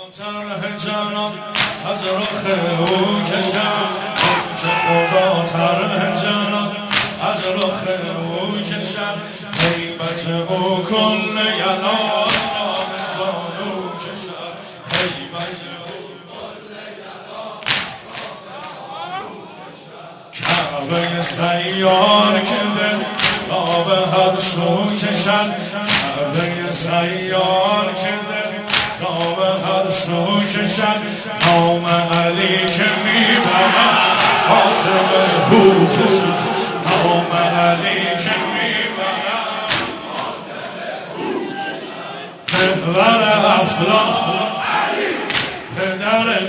طرح جانم از رخ او کشم که خدا طرح جانم از رخ او کشم هیبت او کل یلا زانو کشم هیبت او کل یلا کعبه سیار که به آب هر سو کشم کعبه سیار که به نام هر سو کشد نام علی که میبرد فاطمه هو کشد نام علی که میبرد محور افلاک پدر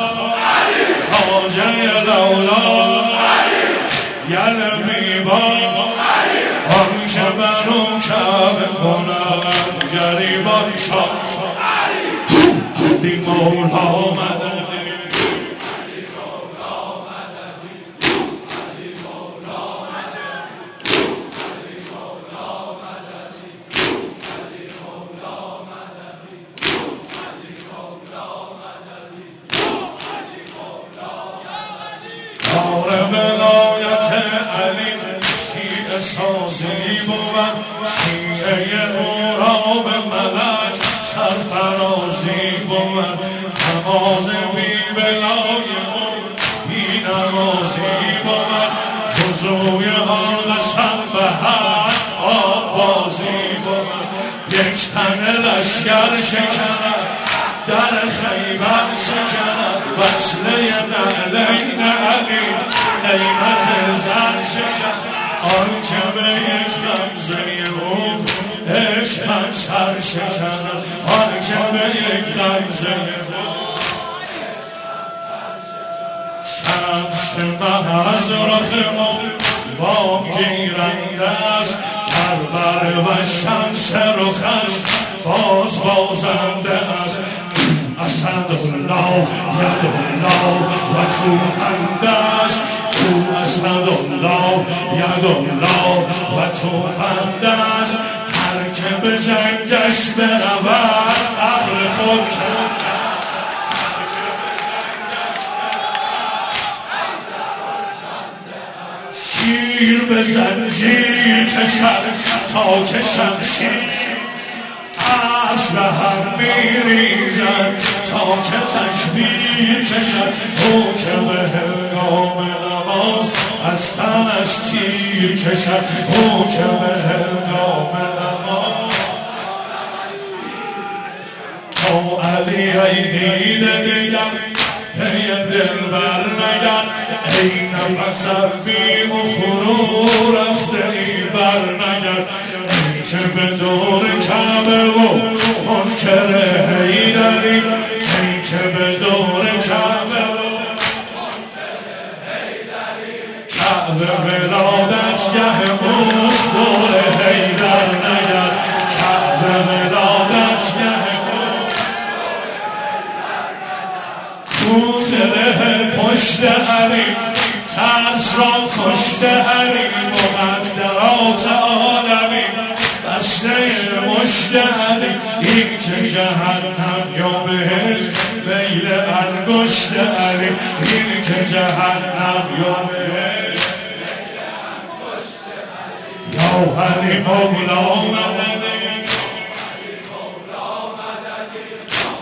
خواجه لولا یل بیبا آن که برون کعبه کنم گریبان شد علی مولا مددی علی مولا مددی علی مولا مددی علی مولا مددی علی مولا مددی علی مولا مددی علی مولا مددی کار ولایت علی شیعه سازی بود شیعه او را به ملک سرفرازی بود نماز بی بلای او بی نمازی بود وضوی آن قسم به حق آب بازی بود یک تن لشگر شکند در خیبر شکند وصله نعلین علی قیمت زر شکند آن که به یک غمزه او عشقم سر شکند آن که به یک غمزه او شمس که محض رخ او وام گیرنده است پرور و شمس رخش باز بازنده است اسدالله یدالله و توفنده است او اسدالله یدالله و توفنده است هر که به جنگش برود قبر خود کرد شیر به زنجیر کشد تا که شمشیر عرش به هم میریزد تا که تکبیر کشد او که به هنگام نماز از تنش تیر کشد او که به هنگام نماز او علی ای دیده دیگر پی دل بر نگر ای نفسم بیم و فرو رفته ای بر نگر ای که به دور کعبه و منکر حیدری ای که به دور کعبه و منکر حیدری کعبه ولادتگه موش دور حیدر نگر کعبه ولادتگه کوزره پشت علی ترس را کشت علی مقدرات عالمی بسته مشت علی این که جهنم یا بهشت میل انگشت علی این که جهنم یا بهشت میل انگشت علی یا علی مولا مددی علی مولا مددی